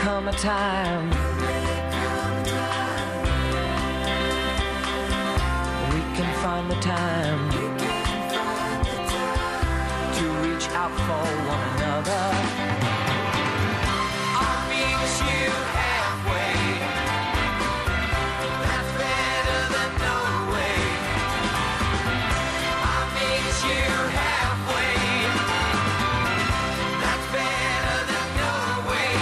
come a time we can find the time to reach out for one another. I'll meet you halfway. That's better than no way. I'll meet you halfway. That's better than no way.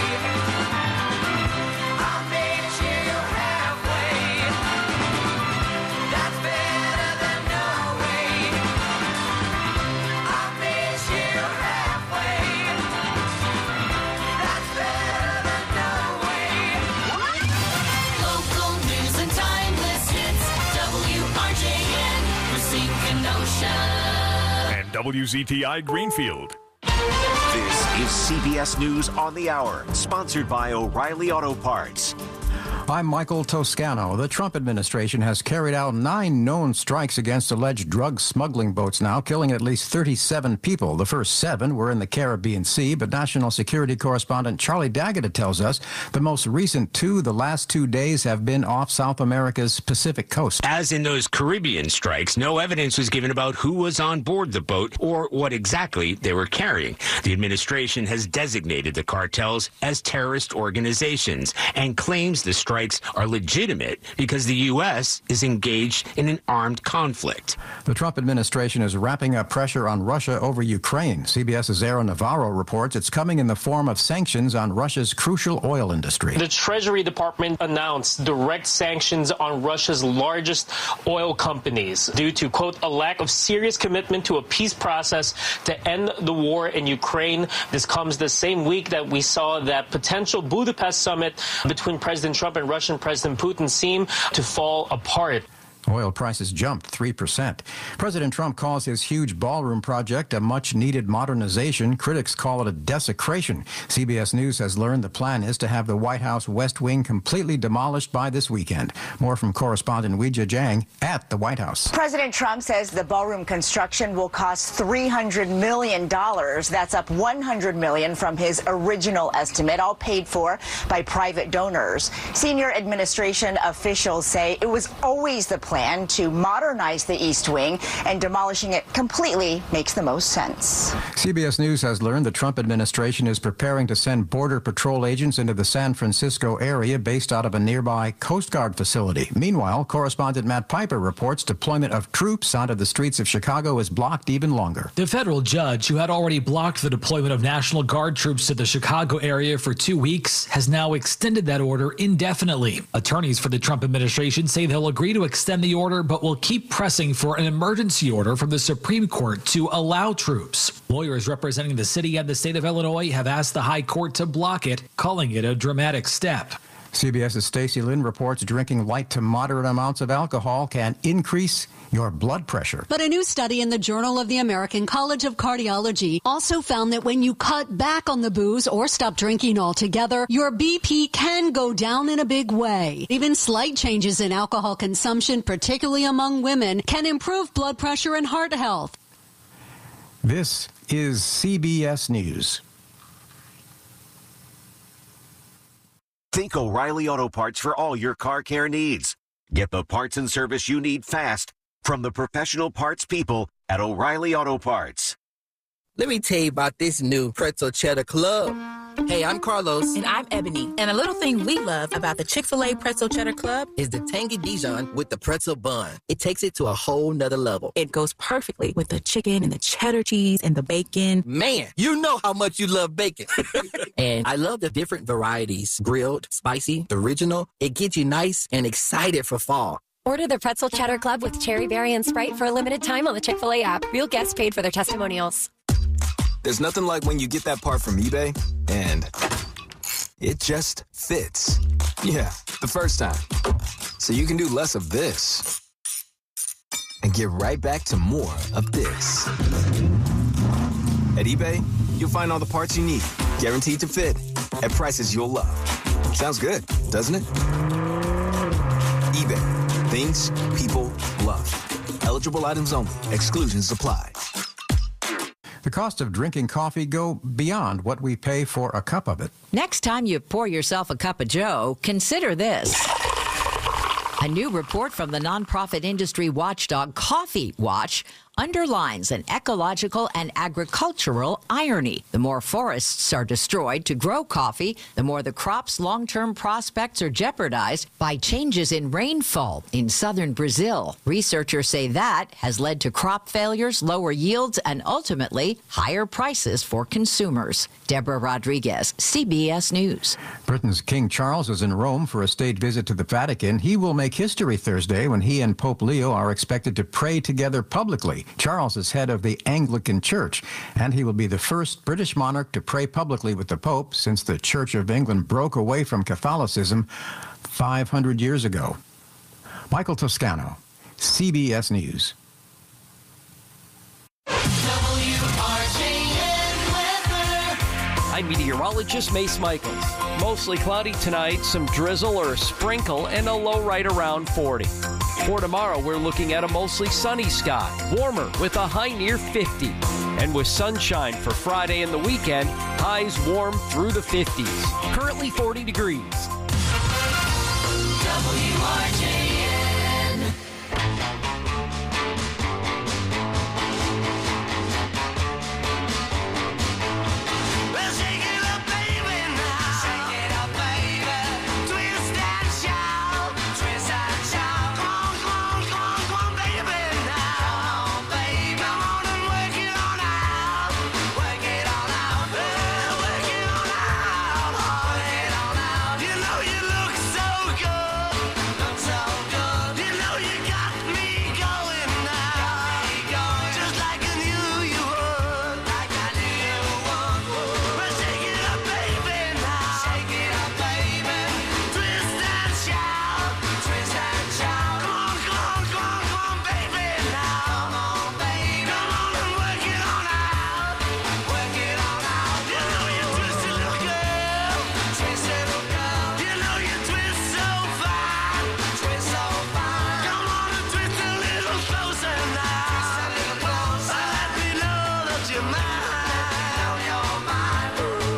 I'll meet you halfway. That's better than no way. I'll meet you halfway. That's better than no way. Local news and timeless hits. WRJN, Racine Kenosha. And WZTI Greenfield. This is CBS News on the Hour, sponsored by O'Reilly Auto Parts. I'm Michael Toscano. The Trump administration has carried out 9 known strikes against alleged drug smuggling boats now, killing at least 37 people. The first 7 were in the Caribbean Sea, but national security correspondent Charlie D'Agata tells us the most recent 2, the last 2 days, have been off South America's Pacific coast. As in those Caribbean strikes, no evidence was given about who was on board the boat or what exactly they were carrying. The administration has designated the cartels as terrorist organizations and claims the strikes are legitimate because the U.S. is engaged in an armed conflict. The Trump administration is wrapping up pressure on Russia over Ukraine. CBS's Aaron Navarro reports it's coming in the form of sanctions on Russia's crucial oil industry. The Treasury Department announced direct sanctions on Russia's largest oil companies due to, quote, a lack of serious commitment to a peace process to end the war in Ukraine. This comes the same week that we saw that potential Budapest summit between President Trump and Russian President Putin seem to fall apart. Oil prices jumped 3%. President Trump calls his huge ballroom project a much-needed modernization. Critics call it a desecration. CBS News has learned the plan is to have the White House West Wing completely demolished by this weekend. More from correspondent Weijia Jiang at the White House. President Trump says the ballroom construction will cost $300 million. That's up $100 million from his original estimate, all paid for by private donors. Senior administration officials say it was always the plan to modernize the East Wing, and demolishing it completely makes the most sense. CBS News has learned the Trump administration is preparing to send Border Patrol agents into the San Francisco area based out of a nearby Coast Guard facility. Meanwhile, correspondent Matt Piper reports deployment of troops onto the streets of Chicago is blocked even longer. The federal judge who had already blocked the deployment of National Guard troops to the Chicago area for 2 weeks has now extended that order indefinitely. Attorneys for the Trump administration say they'll agree to extend the order, but will keep pressing for an emergency order from the Supreme Court to allow troops. Lawyers representing the city and the state of Illinois have asked the High Court to block it, calling it a dramatic step. CBS's Stacey Lynn reports drinking light to moderate amounts of alcohol can increase your blood pressure. But a new study in the Journal of the American College of Cardiology also found that when you cut back on the booze or stop drinking altogether, your BP can go down in a big way. Even slight changes in alcohol consumption, particularly among women, can improve blood pressure and heart health. This is CBS News. Think O'Reilly Auto Parts for all your car care needs. Get the parts and service you need fast from the professional parts people at O'Reilly Auto Parts. Let me tell you about this new Pretzel Cheddar Club. Hey, I'm Carlos. And I'm Ebony. And a little thing we love about the Chick-fil-A Pretzel Cheddar Club is the tangy Dijon with the pretzel bun. It takes it to a whole nother level. It goes perfectly with the chicken and the cheddar cheese and the bacon. Man, you know how much you love bacon. And I love the different varieties. Grilled, spicy, original. It gets you nice and excited for fall. Order the Pretzel Cheddar Club with Cherry Berry and Sprite for a limited time on the Chick-fil-A app. Real guests paid for their testimonials. There's nothing like when you get that part from eBay and it just fits. Yeah, the first time. So you can do less of this and get right back to more of this. At eBay, you'll find all the parts you need, guaranteed to fit, at prices you'll love. Sounds good, doesn't it? eBay, things people love. Eligible items only. Exclusions apply. the cost of drinking coffee go beyond what we pay for a cup of it. Next time you pour yourself a cup of joe, consider this. A new report from the nonprofit industry watchdog Coffee Watch underlines an ecological and agricultural irony. The more forests are destroyed to grow coffee, the more the crop's long-term prospects are jeopardized by changes in rainfall in southern Brazil. Researchers say that has led to crop failures, lower yields, and ultimately higher prices for consumers. Deborah Rodriguez, CBS News. Britain's King Charles is in Rome for a state visit to the Vatican. He will make history Thursday when he and Pope Leo are expected to pray together publicly. Charles is head of the Anglican Church, and he will be the first British monarch to pray publicly with the Pope since the Church of England broke away from Catholicism 500 years ago. Michael Toscano, CBS News. I'm meteorologist Mace Michaels. Mostly cloudy tonight, some drizzle or a sprinkle, and a low right around 40. For tomorrow, we're looking at a mostly sunny sky, warmer with a high near 50. And with sunshine for Friday and the weekend, highs warm through the 50s. Currently 40 degrees. WRJN. Well, shake it up, baby, now. Shake it up, baby. Twist and shout. Twist and shout. Come on, baby, now. Come on, baby. Come on and work it on out. Work it on out. Well, work it on out. Work it on out. You know you look so good. Look so good. You know you got me going now. Just like I knew you would. Like I knew you would. Well, shake it up, baby, now. Shake it up, baby. Twist and shout. Twist and shout. Come on, baby, now. Come on, baby. Come on and work it on out. Work it on out. You know you twist it, little girl. Twist it, little girl. You know you twist so fine. Twist so fine. Come on and twist a little closer now. Twist a little closer. Let me know that you're mine. Know you're mine.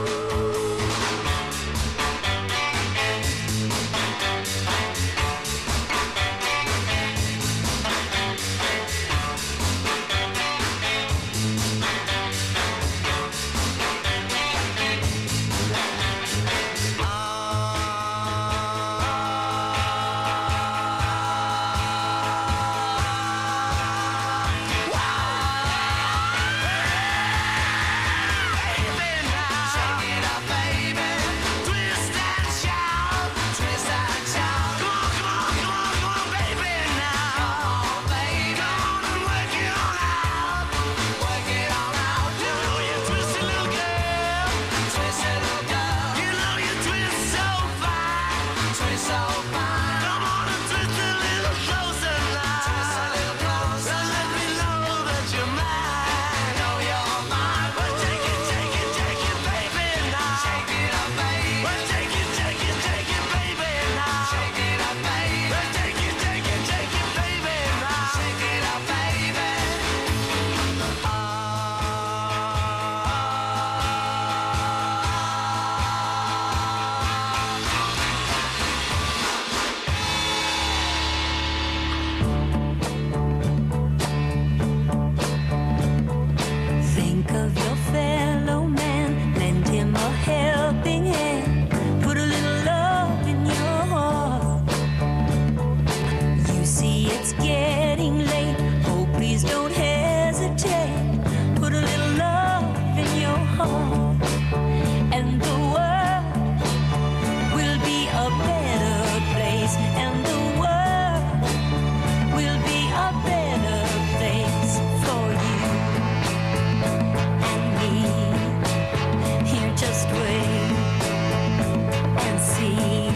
Shake it up, baby. Twist and shout. Twist and shout. Come on, baby, now. Come on, baby. Come on and work it on out. Work it on out. You know you twist it, little girl. Twist it, little girl. You know you twist so fine. Twist so fine. Come on and twist a little closer now. Twist a little closer. Let me know that you're mine. Know you're mine. Well, take it, baby, now. Shake it up, baby. Well, take it, baby, now. Shake it up, baby. Well, take it, baby, now. Shake it up, baby. Think of your fellow man, lend him a helping hand, put a little love in your heart. You see it's getting late, oh please don't hesitate, put a little love in your heart, and the world will be a better place, and the world will be a better place for you and me. Here, just wait and see.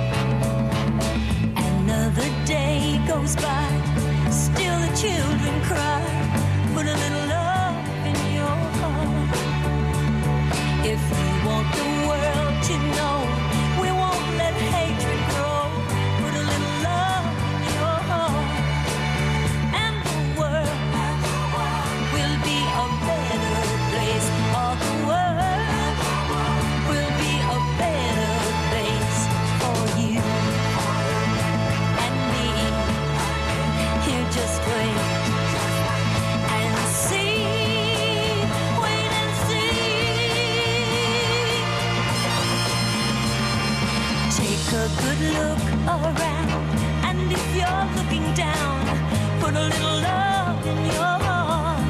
Another day goes by, still the children cry. Put a little love in your heart. If you want the world to know, we won't let hatred grow. Put a little love in your heart, and the world will be a better Take a good look around, and if you're looking down, put a little love in your heart.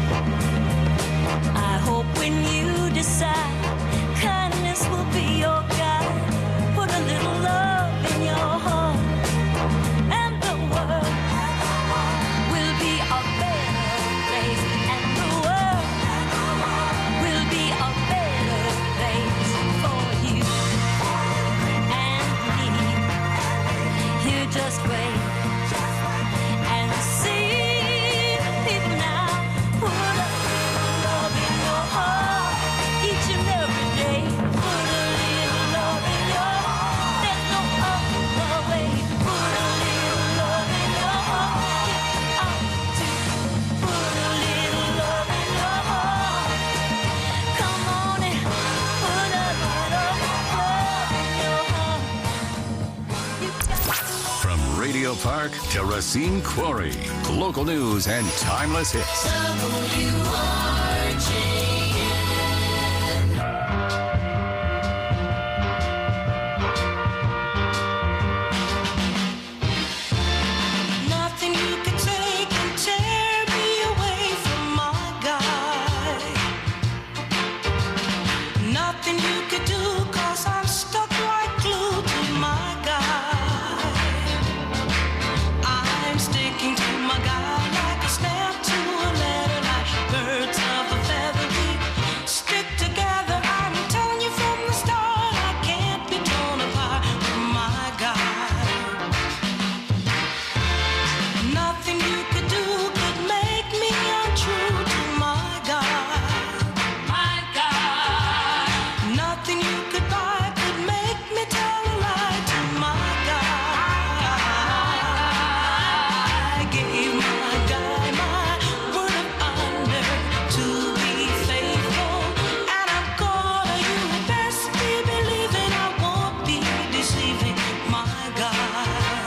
I hope when you decide, kindness will be your guide. Put a little love in your heart, and the world will be a better place, and the world will be a better place for you and me. You just wait and see people now. Put a little love in your heart each and every day. Put a little love in your heart. There's no other way. Put a little love in your heart. Get out to put a little love in your heart. Come on and put a little love in your heart. From Radio Park to Racine Quarry, local news and timeless hits. Nothing you could take can tear me away from my guy. Nothing you could do, 'cause I'm stuck like glue to my guy. I'm sticking to my guy like a snap to a letter, like birds of a feather. We stick together. I'm telling you from the start, I can't be torn apart from my guy. Nothing you could do could make me untrue to my guy. My guy. Nothing you could buy could make me tell a lie to my guy. I gave my guy my word of honor to be faithful, and I'm gonna, you best be believing I won't be deceiving my guy.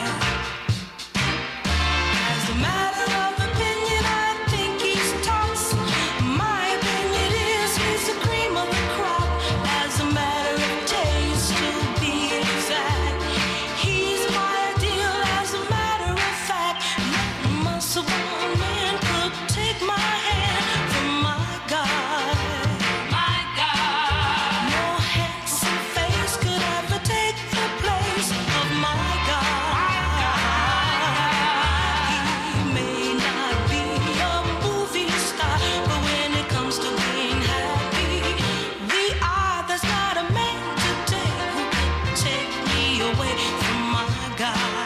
As a matter of opinion, I think he's tops. My opinion is he's the cream of the crop. As a matter of taste, to be exact, he's my ideal. As a matter of fact, no muscle-bound man could take my hand from my guy. My guy. No handsome face could ever take the place of my guy. He may not be a movie star, but when it comes to being happy, we are. There's not a man today who can take me away from my guy.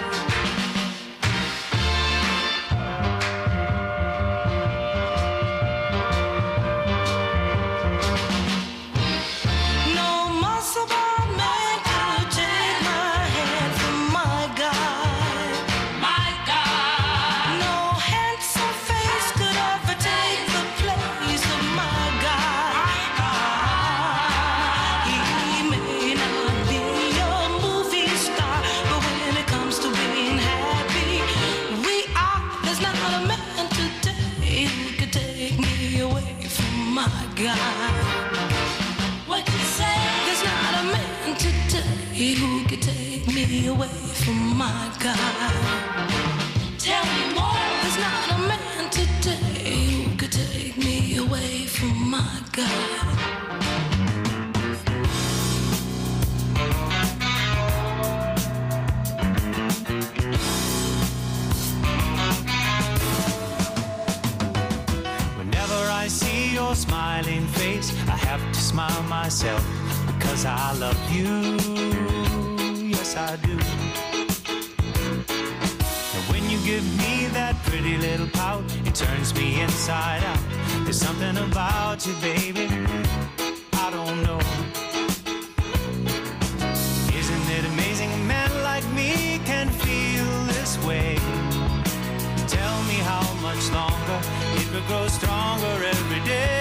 No muscle-bound man could take my hand from my guy. My guy. No handsome face could ever take the place of my guy. He may not be a movie star, but when it comes to being happy, we are. There's not a man today who could take me away from my guy. What you say? There's not a man today who could take me away from my guy. Tell me more. There's not a man today who could take me away from my guy. Whenever I see your smiling face, I have to smile myself because I love you. Yes, I do. And when you give me that pretty little pout, it turns me inside out. There's something about you, baby, I don't know. Isn't it amazing a man like me can feel this way? Tell me how much longer it will grow stronger every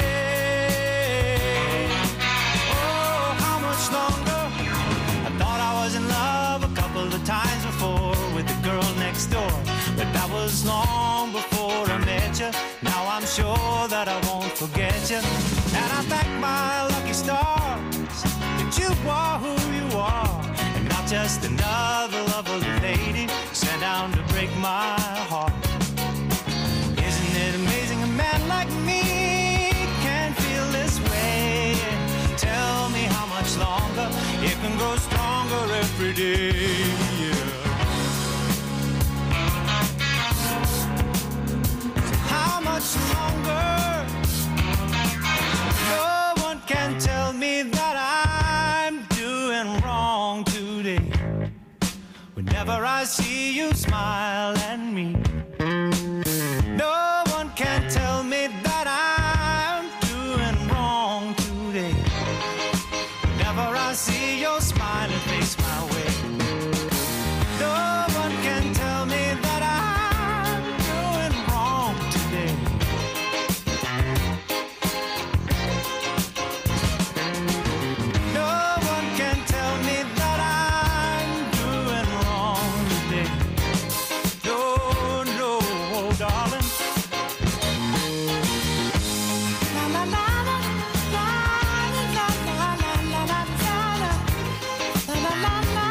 day. Oh, how much longer? I thought I was in love a couple of times before with the girl next door, but that was long before I met you. Now I'm sure that I won't forget you, and I thank my lucky stars that you are who you are. And just another lover's lady sent down to break my heart. Isn't it amazing a man like me can feel this way? Tell me how much longer it can grow stronger every day. How much longer? No one can tell me that I'm doing wrong today. Whenever I see you smile at me, no one can tell me that I'm doing wrong today. Whenever I see your smiling face my way, no one can tell me that I'm doing wrong today. No one can tell me that I'm doing wrong today. No, no, darling. La la la la la la la la la la la la la la.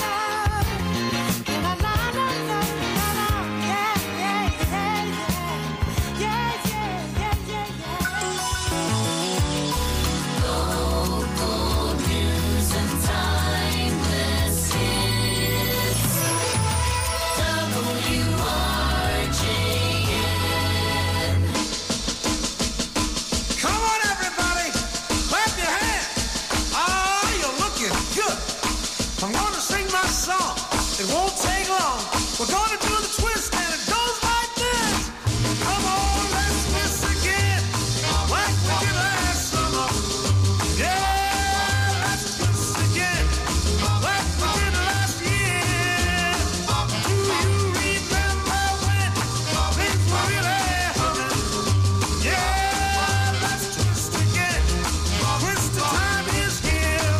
Come on, everybody, clap your hands. Oh, you're looking good. I'm gonna sing my song. It won't take long. We're gonna do the twist, and it goes like this. Come on, let's twist again, like we did last summer. Yeah, let's twist again, like we did last year. Do you remember when things were really humming? Yeah, let's twist again. Twist the time is here.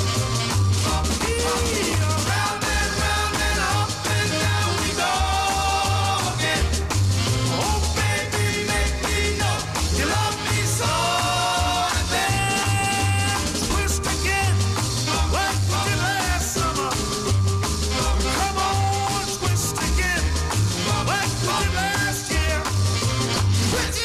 Round and round and up and down we go again. Oh, baby, make me know you love me so. And then twist again, like we did last summer. Come on, twist again, like we did last year. Twist.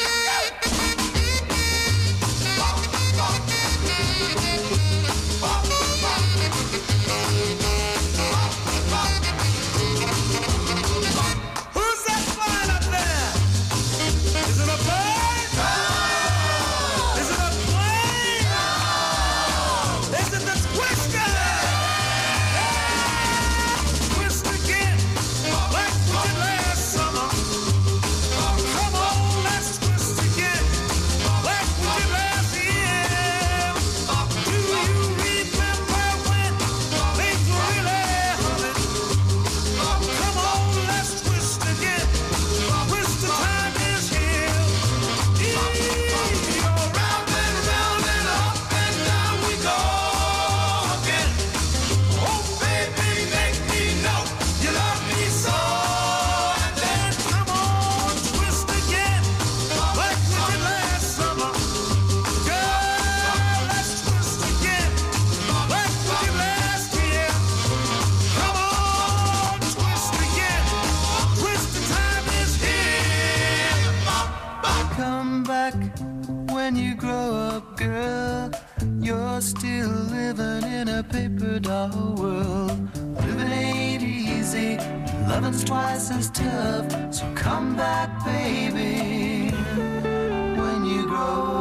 Who's that flying up there? Is it a bird? Is it a plane? Is it the twister? Twist again, like we did last summer. Come on, let's twist again, like we did last year. Do you remember when things were really humming? Come on, let's twist again. Twist the time is here. Round and round and up and down we go again. Oh, baby, make me know you love me so. And then come on, twist again, like we did last summer. Girl, let's twist again, like we did last year. Come on, twist again. Twist the time is here. Come back when you grow up, girl. You're still living in a paper doll world. Living ain't easy, loving's twice as tough. So come back, baby, when you grow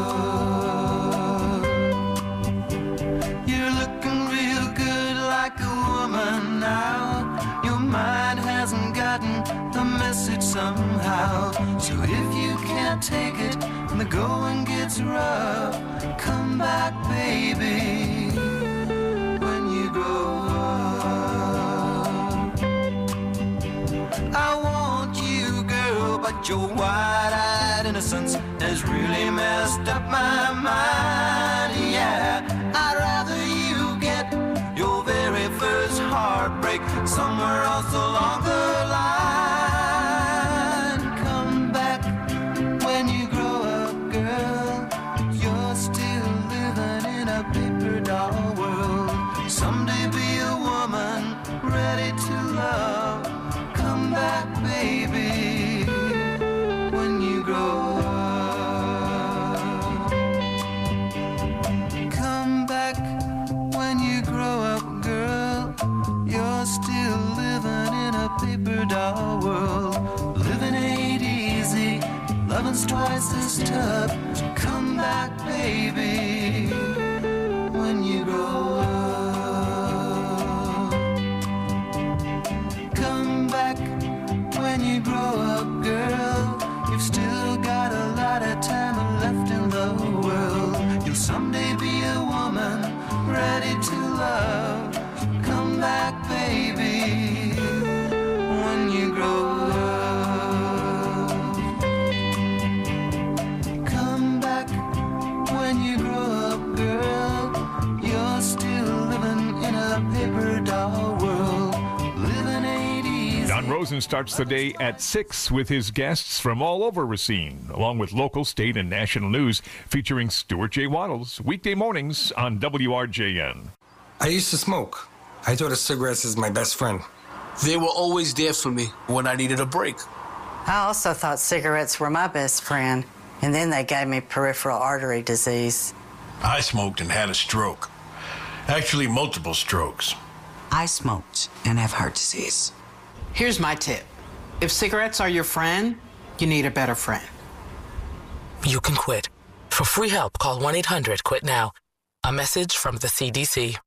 up. You're looking real good like a woman now. Your mind hasn't gotten the message somehow. So if you can't take it and the going gets rough, come back, baby, when you grow up. I want you, girl, but your wide-eyed innocence has really messed up my mind. Yeah, I'd rather you get your very first heartbreak somewhere else along the line. Come back when you grow up, girl. You're still living in a paper doll world. Someday be a woman was twice as tough. Come back, baby, when you grow up. Come back when you grow up, girl. You've still got a lot of time left in the world. You'll someday be a woman ready to love. Come back, baby, when you grow up. Come back when you grow up, girl. You're still living in a paper doll world. Living 80s. Don Rosen starts the day at 6 with his guests from all over Racine, along with local, state, and national news featuring Stuart J. Waddles, weekday mornings on WRJN. I used to smoke. I thought of cigarettes as my best friend. They were always there for me when I needed a break. I also thought cigarettes were my best friend, and then they gave me peripheral artery disease. I smoked and had a stroke. Actually, multiple strokes. I smoked and have heart disease. Here's my tip. If cigarettes are your friend, you need a better friend. You can quit. For free help, call 1-800-QUIT-NOW. A message from the CDC.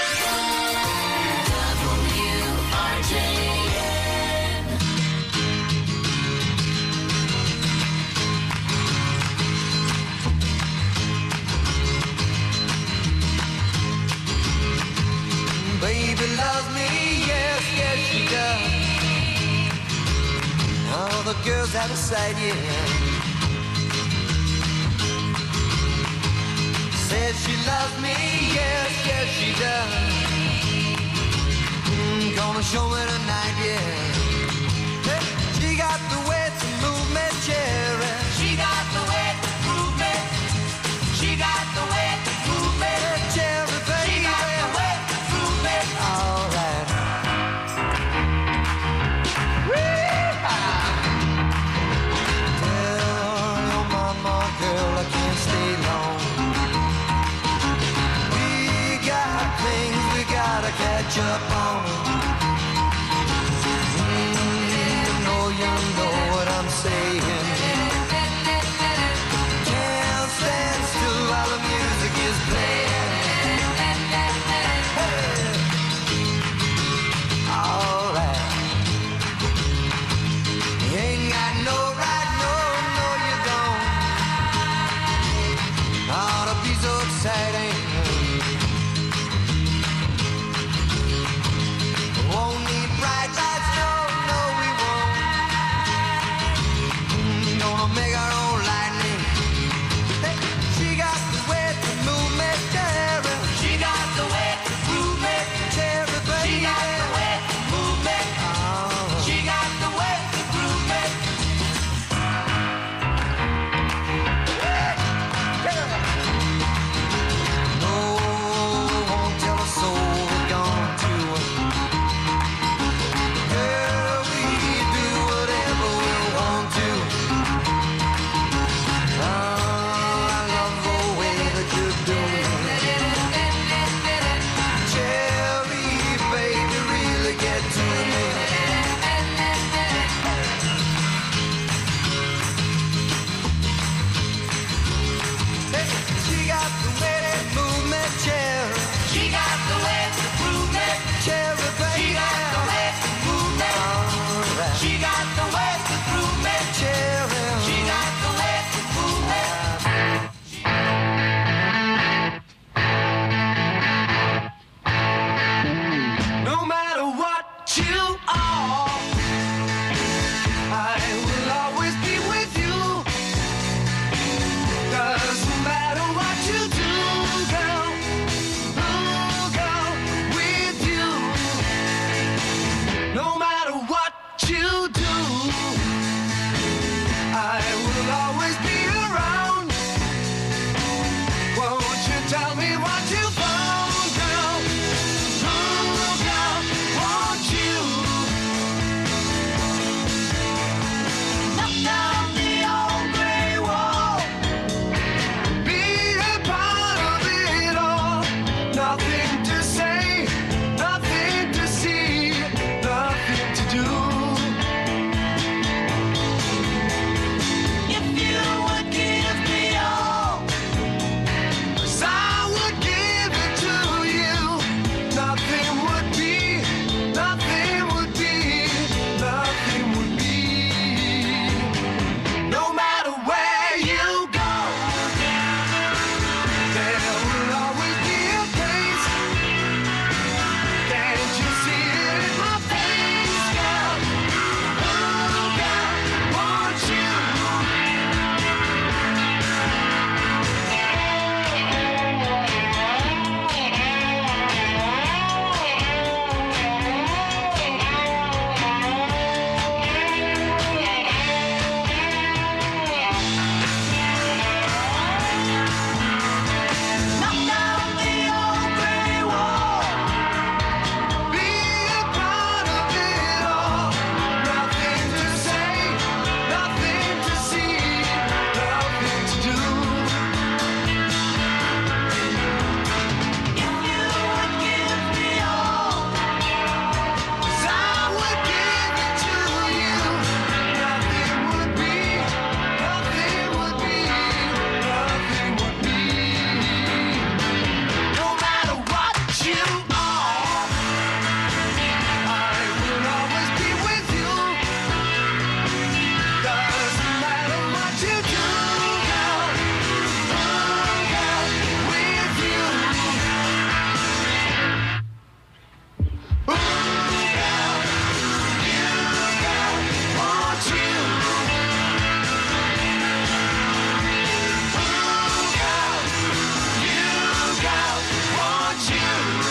Baby loves me, yes, yes she does. All the girls out of sight, yeah. Says she loves me, yes, yes she does. Gonna show me tonight, yeah. Hey, she got the way to move me, cherry. She got the way to move me. She got the way to move me, cherry, baby. She got the way to move me. All right. Tell your mama, girl, I can't stay long. We got things we gotta catch up on. You know what I'm saying. Can't stand still while the music is playing. Hey. All right. You ain't got no right, no, you don't. Ought to be so exciting. you all. I will always be with you. Doesn't matter what you do, girl. Oh, girl, with you. Oh, girl, you, girl, want you. Oh, girl, you, girl, want you.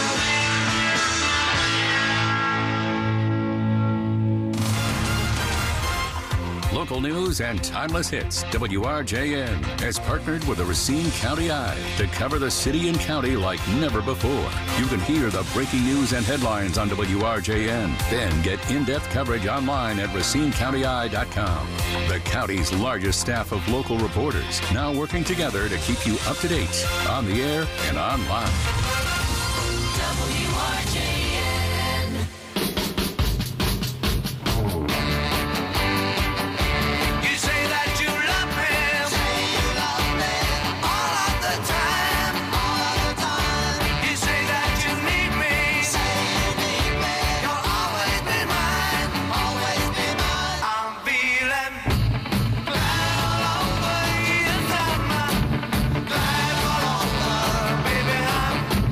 Local news and timeless hits. WRJN has partnered with the Racine County Eye to cover the city and county like never before. You can hear the breaking news and headlines on WRJN. Then get in-depth coverage online at RacineCountyEye.com. The county's largest staff of local reporters now working together to keep you up to date on the air and online. You say that you love me, all of the time, You say that you need me, you'll always be mine, I'm feeling glad all over inside my, glad all over, baby, I'm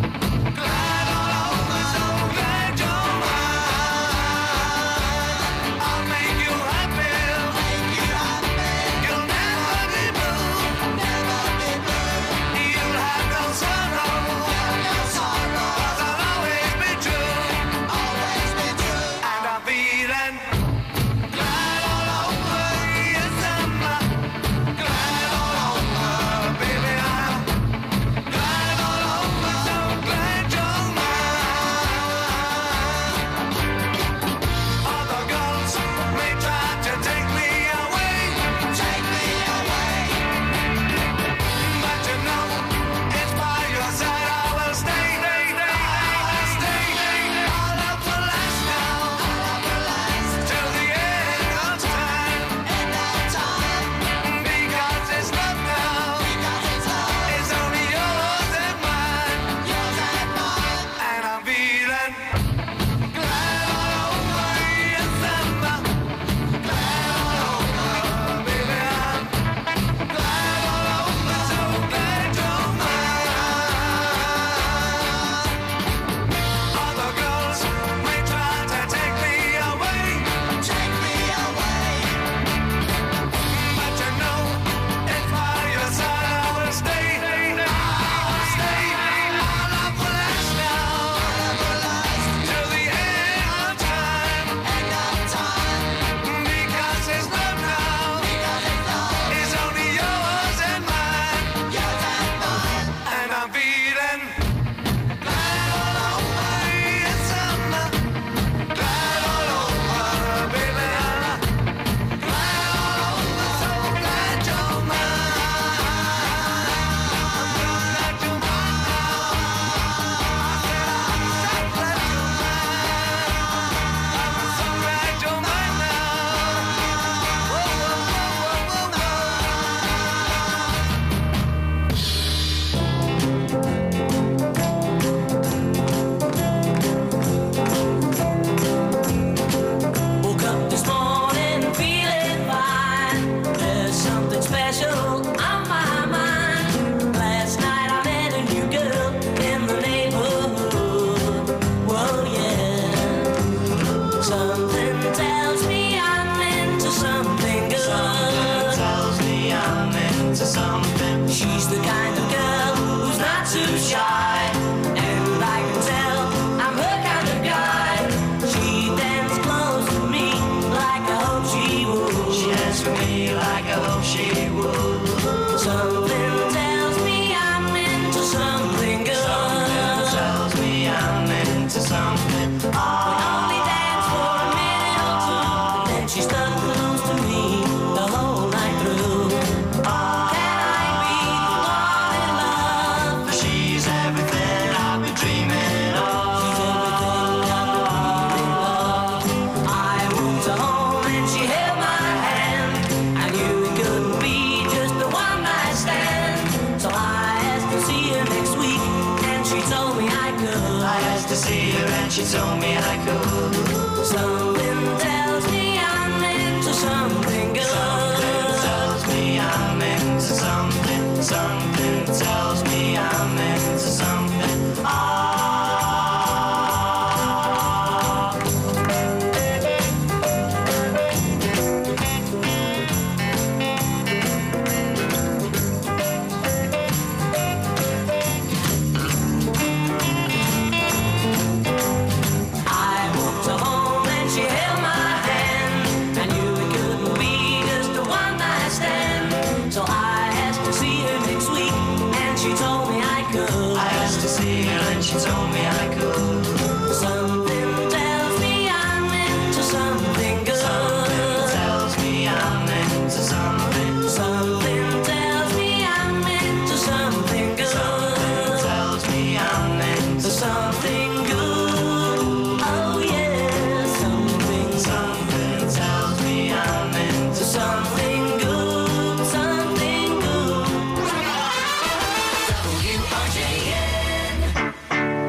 see her and she told me I could. Something tells me I'm into something good. Something tells me I'm into something. Something tells me I'm into something. She told me I could. Something tells me I'm into something good. Something tells me I'm into something. Something tells me I'm into something good. Something tells me I'm into something good. Oh yeah, something tells me I'm into something good. Something good. WRJN.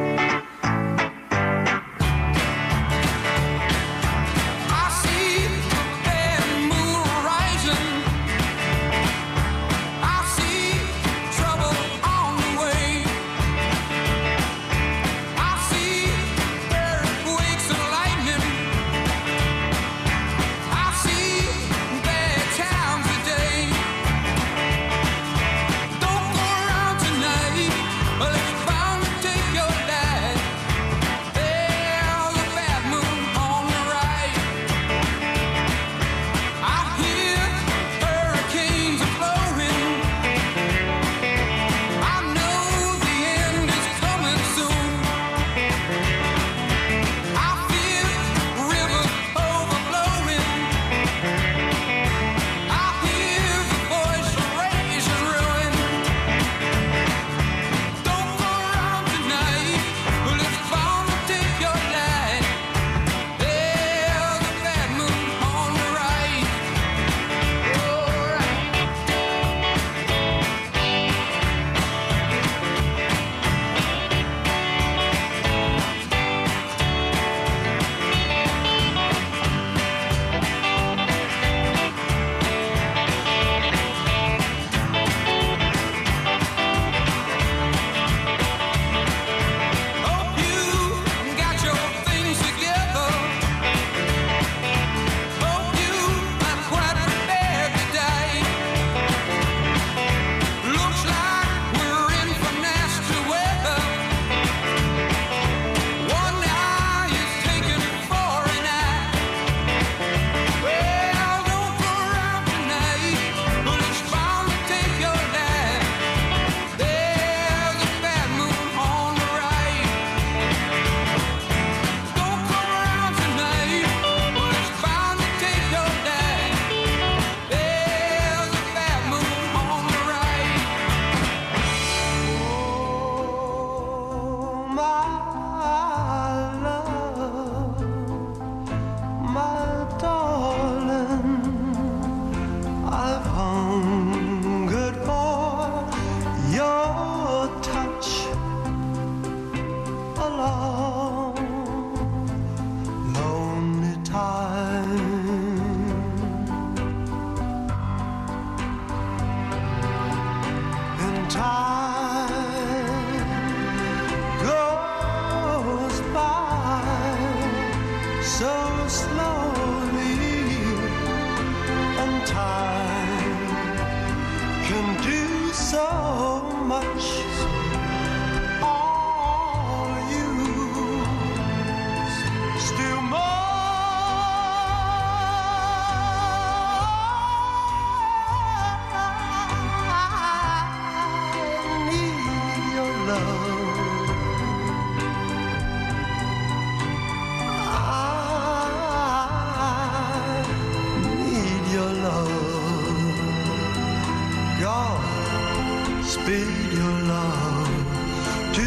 Speed your love to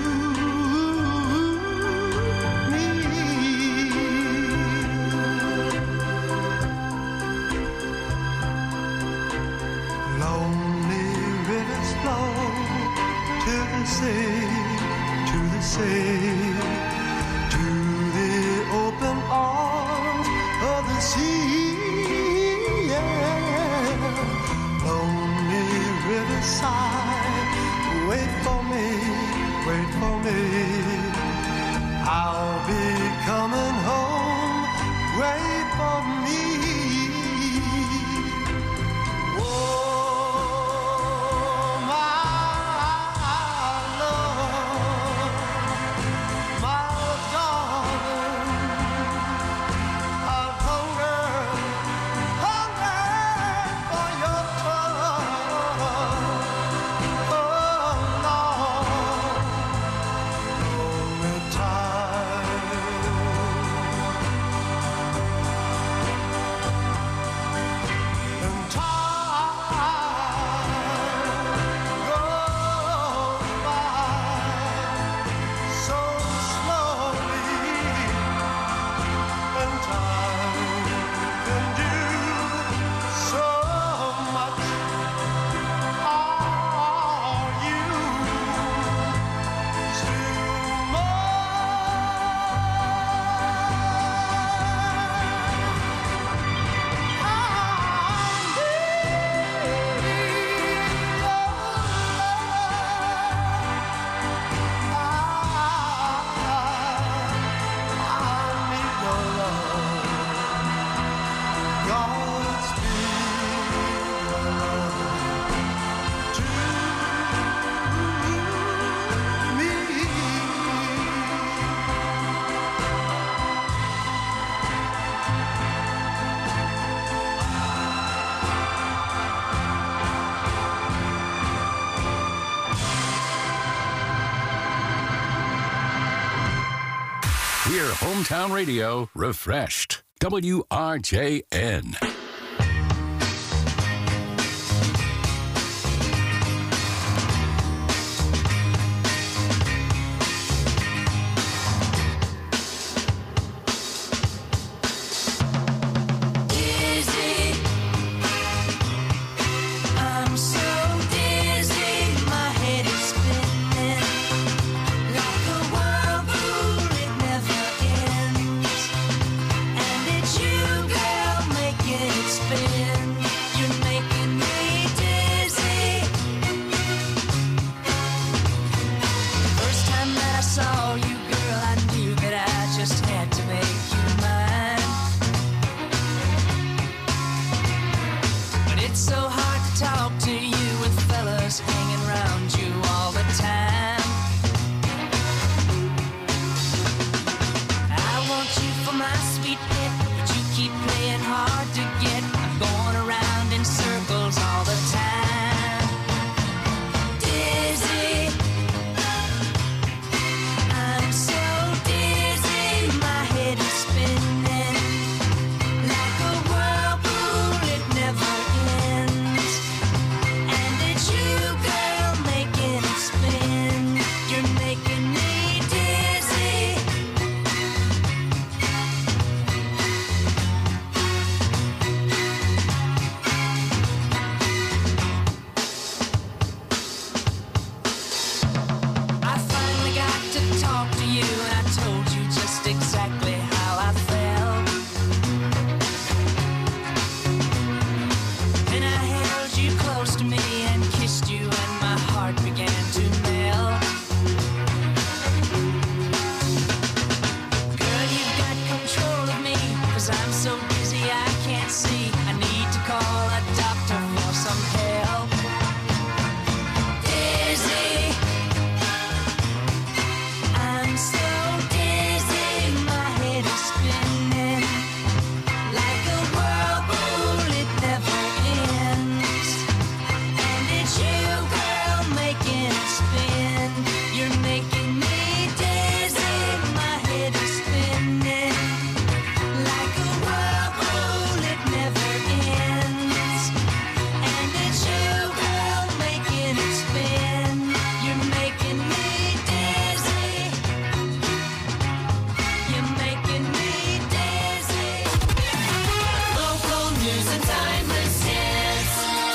me. Lonely rivers flow to the sea, to the sea. Hear hometown radio refreshed. WRJN. I'm so dizzy, my head is spinning like a whirlpool, it never ends. And it's you, girl, making it spin. You're making me dizzy. First time that I saw you, girl, I knew that I just had to make you mine. But it's so hard to talk to you with fellas hanging around you all the time. I want you for my sweet pet, but you keep playing hard to get. I'm going around in circles all the time. Dizzy, I'm so dizzy, my head is spinning like a whirlpool, it never ends. And it's you, girl, making it spin. You're making me dizzy. I finally got to talk to you, and I told you just exactly how I felt. And I held you close to me and kissed you, and my heart began to melt. Girl, you've got control of me, 'cause I'm so dizzy I can't see. I need to call a doctor for some help. Dizzy, I'm so dizzy, my head is spinning like a whirlpool, it never ends. And it's you, girl, making it spin. You're making me dizzy, my head is spinning like a whirlpool, it never ends. And it's you, girl, making it spin. You're making me dizzy. You're making me dizzy. Local news and timeless hits.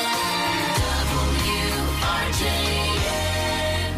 WRJN.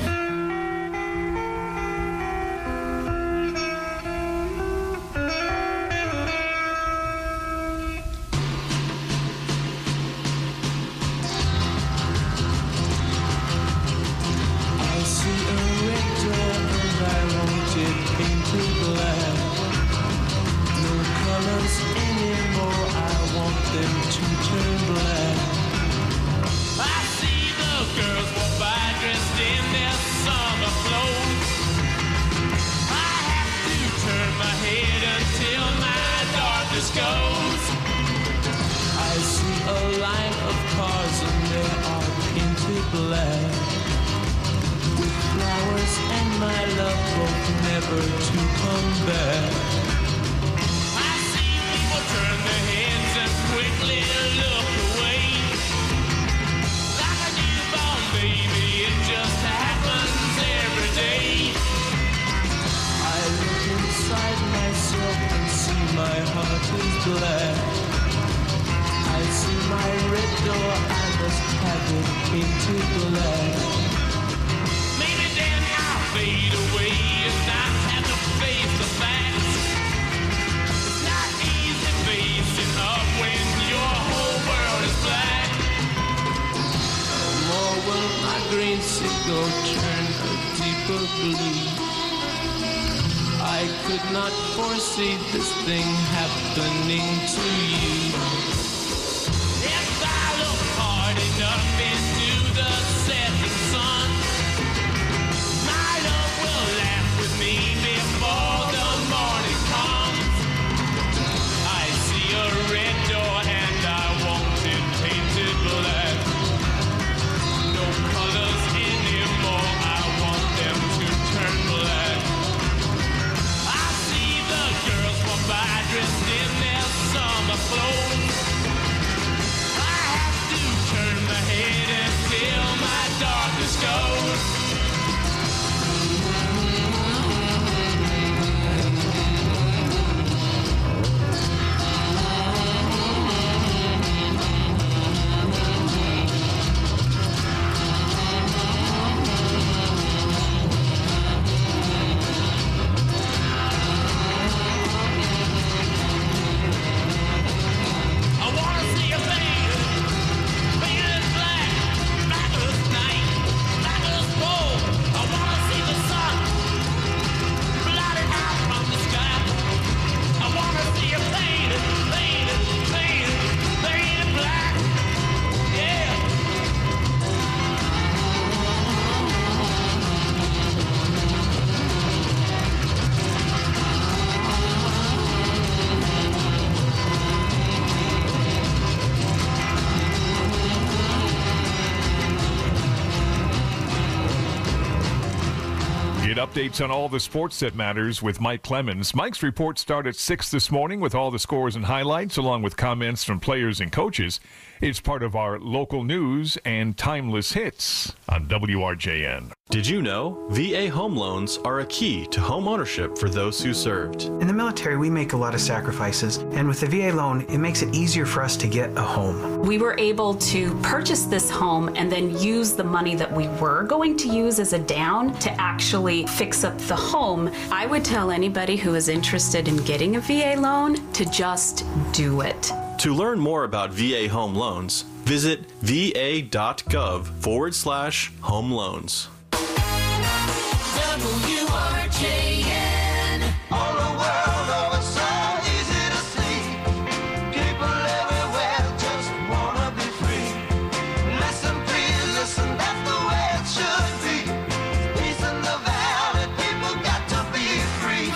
I see a red door and I want it painted black. No colors anymore, I want them to turn black. I see the girls walk by dressed in their summer clothes. I have to turn my head until my darkness goes. I see a line of cars and they are painted black. With flowers and my love both never to come back. I see people turn their heads and quickly look away. Like a newborn baby, it just happens every day. I look inside myself and see my heart is black. I see my red door, I must have it painted black. Maybe then I'll fade away and not have to face the facts. It's not easy facing up when your whole world is black. No more will my green sickle turn a deeper blue. I could not foresee this thing happening to you. If I look hard enough into the setting sun, my love will laugh with me before the morning comes. I see a red door and I want it painted black. No colors anymore, I want them to turn black. I see get updates on all the sports that matters with Mike Clemens. Mike's reports start at 6 this morning with all the scores and highlights, along with comments from players and coaches. It's part of our local news and timeless hits on WRJN. Did you know VA home loans are a key to home ownership for those who served? In the military, we make a lot of sacrifices, and with the VA loan, it makes it easier for us to get a home. We were able to purchase this home and then use the money that we were going to use as a down to actually fix up the home. I would tell anybody who is interested in getting a VA loan to just do it. To learn more about VA home loans, visit va.gov/home loans. WRJN. All the world over, so easy to see. People everywhere just wanna be free. Listen, please, listen, that's the way it should be. Peace in the valley, people got to be free.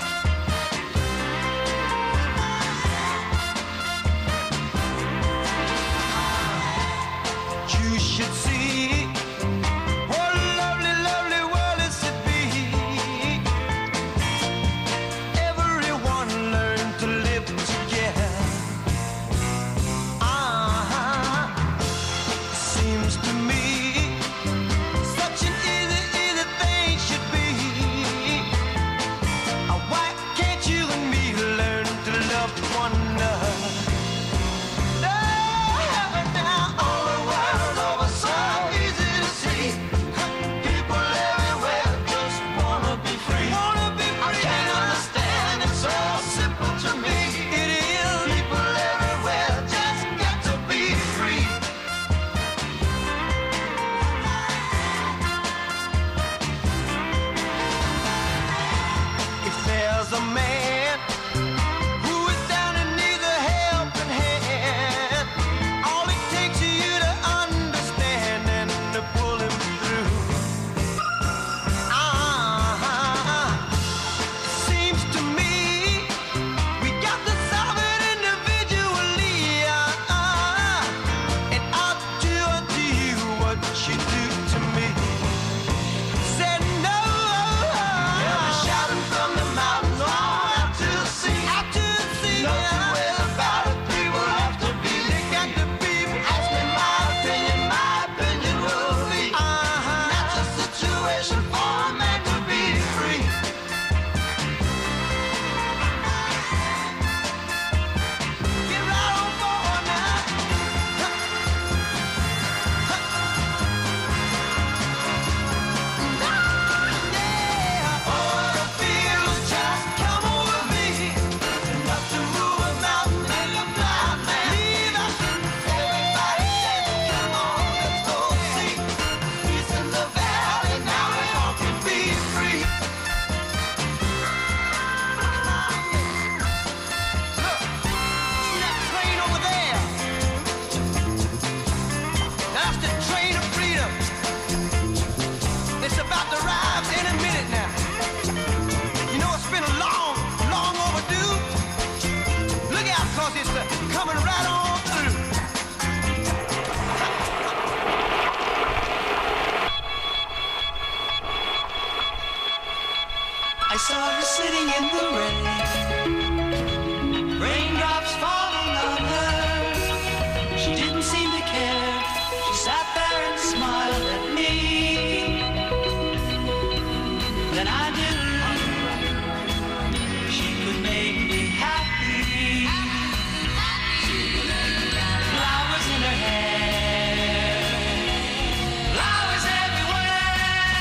You should see what a lovely, lovely world is to be. Everyone learn to live together. Seems to me such an easy, easy thing should be. Why can't you and me learn to love one another? Now all the world over, so easy to see. People everywhere just wanna be free. I can't understand, it's so simple to me. It is. People everywhere just got to be free. If there's a man who is down and needs a helping hand, all it takes is you to understand and to pull him through. Seems to me we got to solve it individually. And I'll do unto you what you do to me. Said no. Never shouting from the mountains all out to the sea. Out to the sea. No two ways about it. People have to be. They got to be. Ask me my opinion will be. That's a situation for a man to be free. Get right on board now. All the feels just come over me. Enough to move a mountain and a blind man. Everybody says, come on, let's go see. Peace in the valley, now we all can be free. Look, see that train over there? That's the train of freedom. It's about to arrive any minute now. You know it's been a long, long overdue. Look out, cause it's coming right on through. I saw her sitting in the rain, raindrops falling on her. She didn't seem to care. She sat there and smiled at me. Then I knew she could make me happy. Flowers in her hair, flowers everywhere.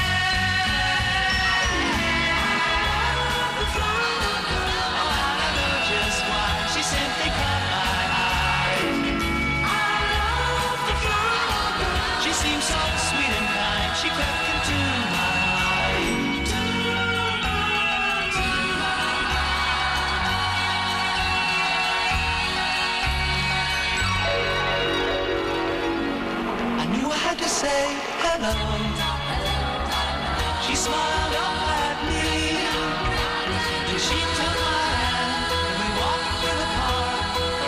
Oh, I don't know just why. She simply caught my eye. She seemed so sweet and kind. She crept into my life. I knew I had to say hello. She smiled up at me. Then she took my hand and we walked through the park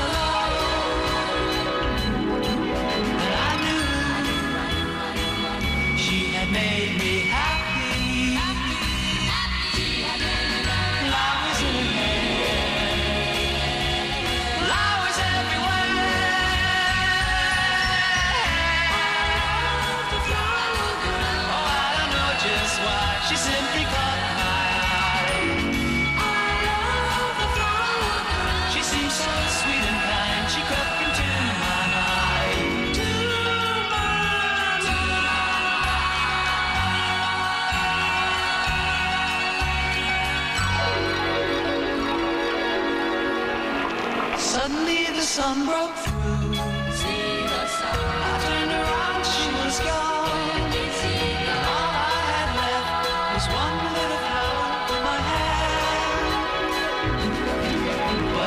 alone. And I knew she had made me happy. Suddenly the sun broke through. I turned around, she was gone. And all I had left was one little flower in my hand. But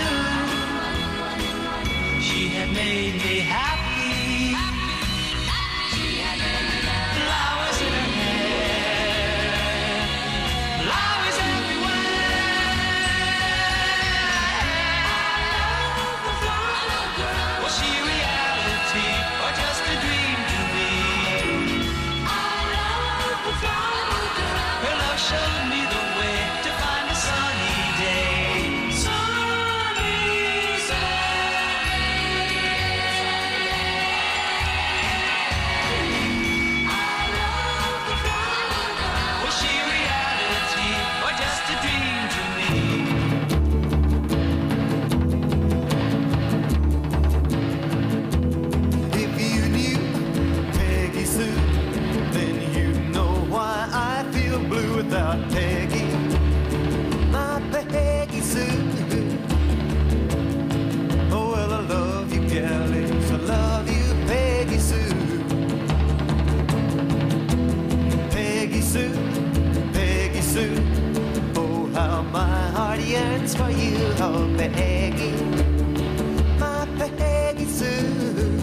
I knew she had made me happy. Flowers in her hair, flowers everywhere. Was she reality or just a dream to me? Her love showed me the way to find a sunny day. Sunny day. Was she reality or just a dream to me? If you knew Peggy Sue, then you know why I feel blue without Peggy. My Peggy Sue. Oh, well, I love you, galleys. I love you, Peggy Sue. Peggy Sue, Peggy Sue. Oh, how my heart yearns for you, oh, Peggy. My Peggy Sue.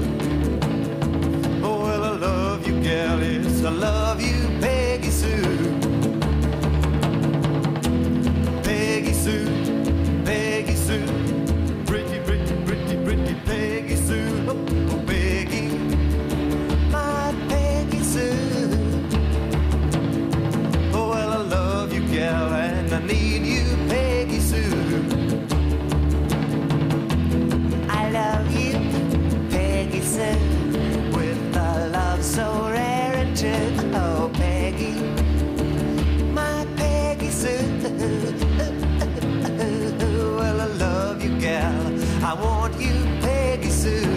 Oh, well, I love you, galleys. I love you, Peggy Sue. Peggy Sue, Peggy Sue. Pretty, pretty, pretty, pretty Peggy Sue. Oh, Peggy. My Peggy Sue. Oh, well, I love you, gal, and I need you, Peggy Sue. I love you, Peggy Sue, with a love so rare and true. Oh, Peggy, my Peggy Sue. Well, I love you, gal. I want you, Peggy Sue.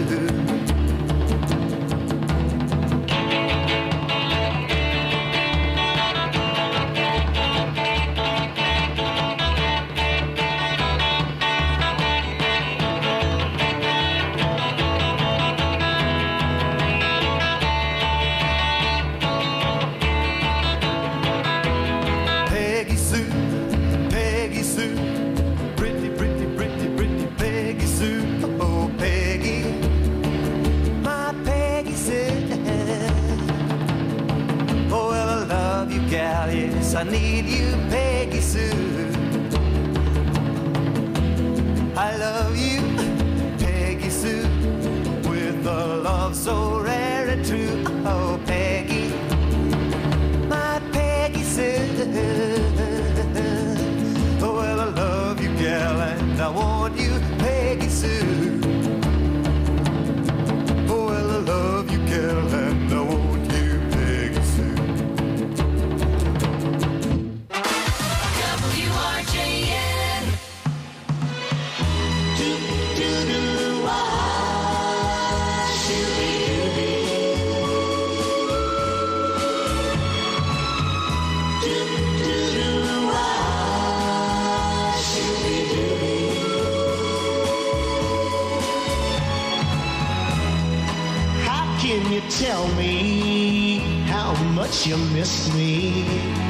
Peggy Sue, Peggy Sue, pretty, pretty, pretty, pretty Peggy Sue. Oh, Peggy, my Peggy Sue. Oh, well, I love you, gal, yes, I need you, Peggy Sue. I love you, Peggy Sue, with a love so rare and true. Oh, Peggy, my Peggy Sue. Oh, well, I love you, gal, and I want you, Peggy Sue. Oh, well, I love you, gal, and I want you, Peggy Sue. WRJN. Do, do, do, ah, shooby-dooby. Do, do, do, ah, shooby-dooby. How can you tell me how much you miss me?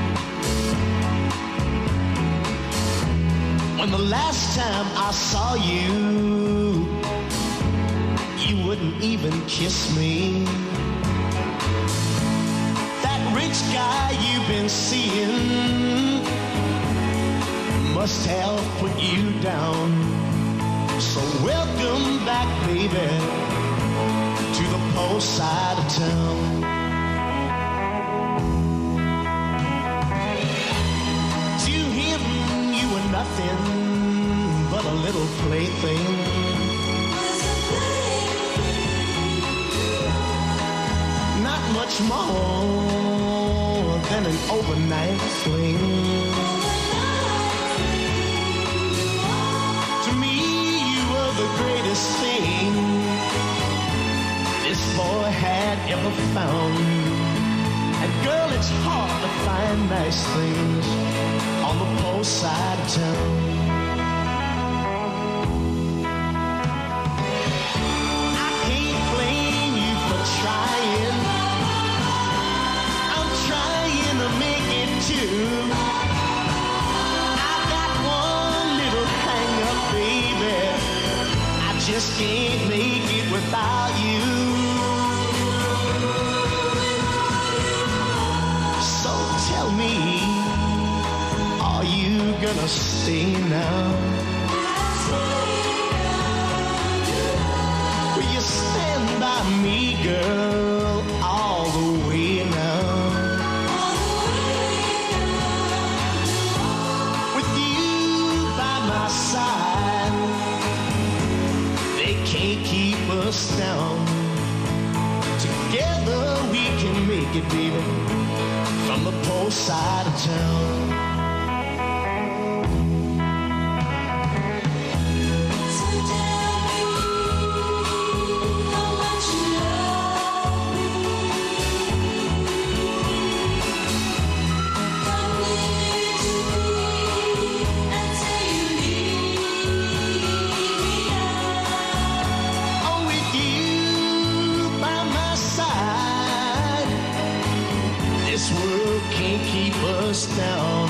When the last time I saw you, you wouldn't even kiss me. That rich guy you've been seeing must have put you down. So welcome back, baby, to the poor side of town. To him, you were nothing but a little plaything. Not much more than an overnight fling. To me, you were the greatest thing this boy had ever found. And girl, it's hard to find nice things on the poor side of town. can't make it without you. So tell me, are you gonna stay now? Will you stand by me, girl, all the way now? With you by my side, they can't keep us down. Together we can make it, baby, from the poor side of town. Down.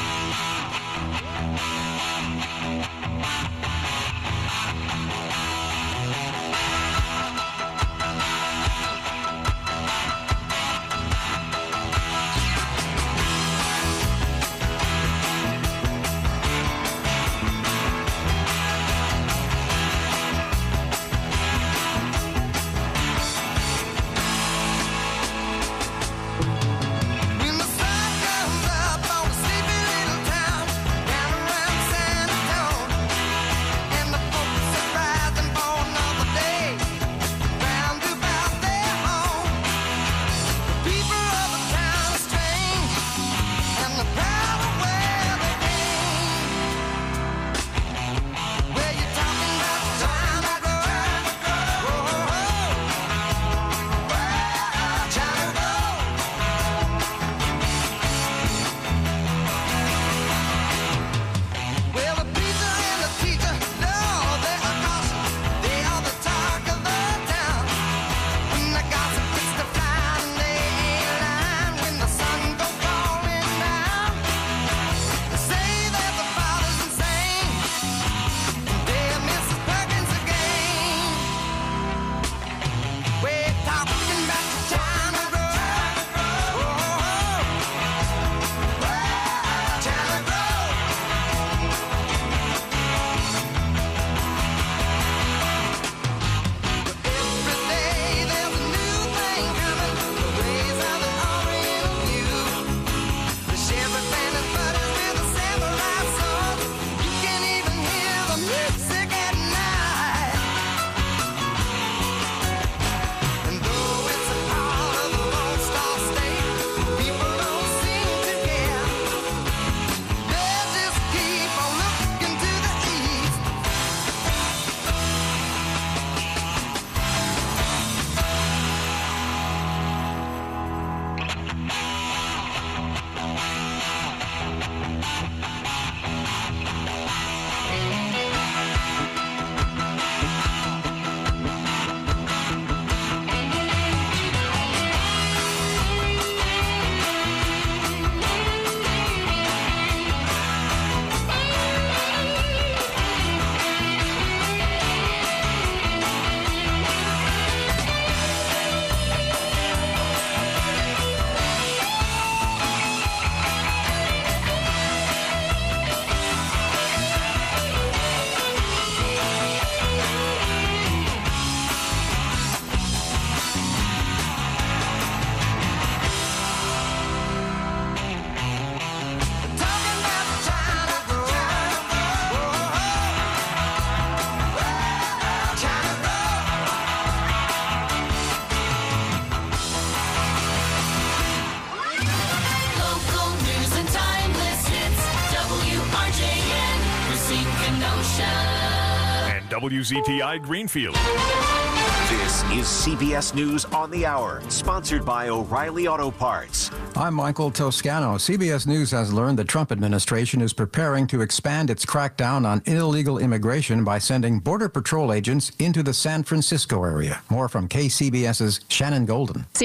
WZTI Greenfield. This is CBS News on the Hour, sponsored by O'Reilly Auto Parts. I'm Michael Toscano. CBS News has learned the Trump administration is preparing to expand its crackdown on illegal immigration by sending Border Patrol agents into the San Francisco area. More from KCBS's Shannon Golden.